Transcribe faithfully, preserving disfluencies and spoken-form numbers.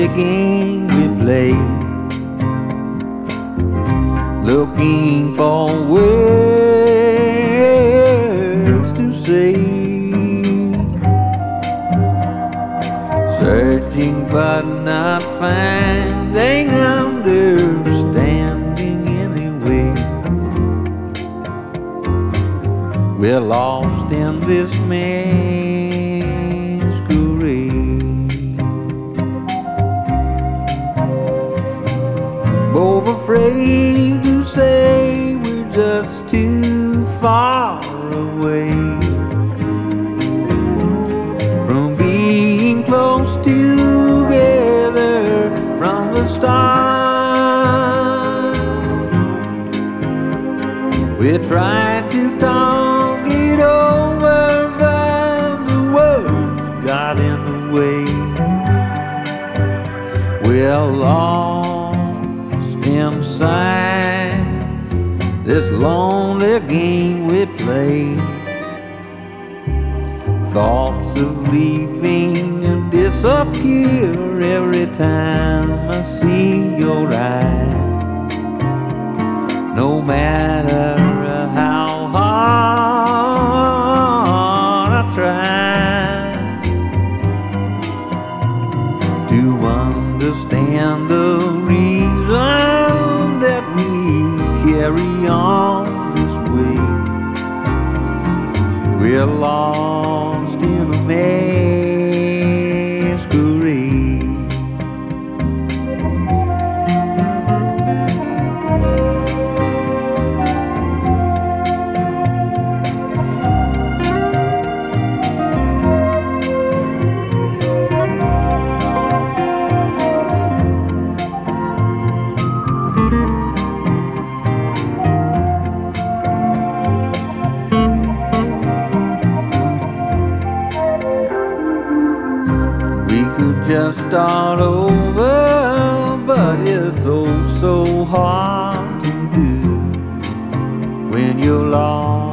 game we play, looking for words to say, searching but not finding understanding anyway. We're lost in this masquerade, both afraid to say we're just too far away from being close together from the start. We tried to talk it over, but the words got in the way. We're lost inside this lonely game we play. Thoughts of leaving and disappear every time I see your eyes. No matter how hard I try to understand the reason that we carry on this way, we're lost in a masquerade. We could just start over, but it's oh so hard to do when you're lost